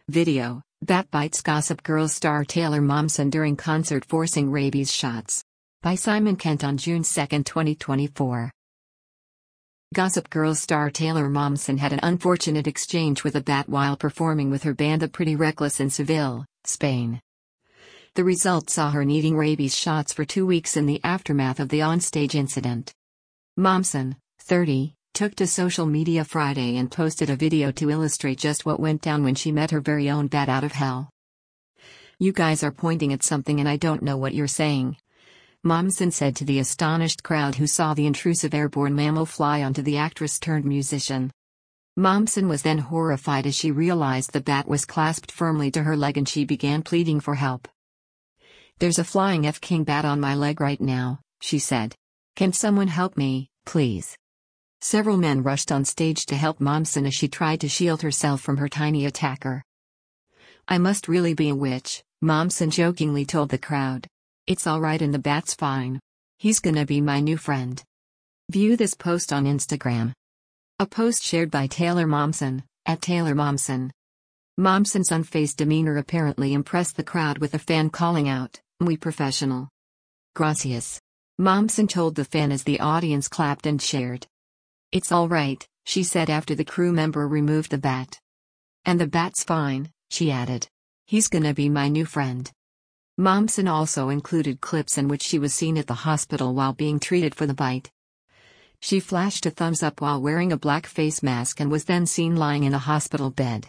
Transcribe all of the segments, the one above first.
Video: Bat bites Gossip Girl star Taylor Momsen during concert forcing rabies shots. By Simon Kent on June 2, 2024. Gossip Girl star Taylor Momsen had an unfortunate exchange with a bat while performing with her band The Pretty Reckless in Seville, Spain. The result saw her needing rabies shots for 2 weeks in the aftermath of the onstage incident. Momsen, 30, took to social media Friday and posted a video to illustrate just what went down when she met her very own bat out of hell. "You guys are pointing at something and I don't know what you're saying," Momsen said to the astonished crowd who saw the intrusive airborne mammal fly onto the actress-turned-musician. Momsen was then horrified as she realized the bat was clasped firmly to her leg and she began pleading for help. "There's a flying F-King bat on my leg right now," she said. "Can someone help me, please?" Several men rushed on stage to help Momsen as she tried to shield herself from her tiny attacker. "I must really be a witch," Momsen jokingly told the crowd. "It's alright and the bat's fine. He's gonna be my new friend." View this post on Instagram. A post shared by Taylor Momsen, @TaylorMomsen. Momsen's unfazed demeanor apparently impressed the crowd, with a fan calling out, "Muy professional. Gracias," Momsen told the fan as the audience clapped and shared. "It's alright," she said after the crew member removed the bat. "And the bat's fine," she added. "He's gonna be my new friend." Momsen also included clips in which she was seen at the hospital while being treated for the bite. She flashed a thumbs up while wearing a black face mask and was then seen lying in a hospital bed.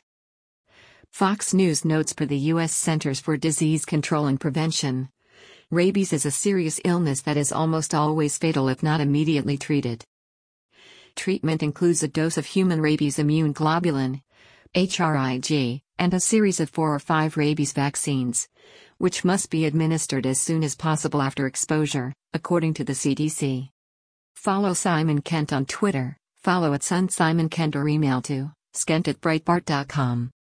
Fox News notes, per the U.S. Centers for Disease Control and Prevention, rabies is a serious illness that is almost always fatal if not immediately treated. Treatment includes a dose of human rabies immune globulin, HRIG, and a series of 4 or 5 rabies vaccines, which must be administered as soon as possible after exposure, according to the CDC. Follow Simon Kent on Twitter, follow @SunSimonKent or email to skent@breitbart.com.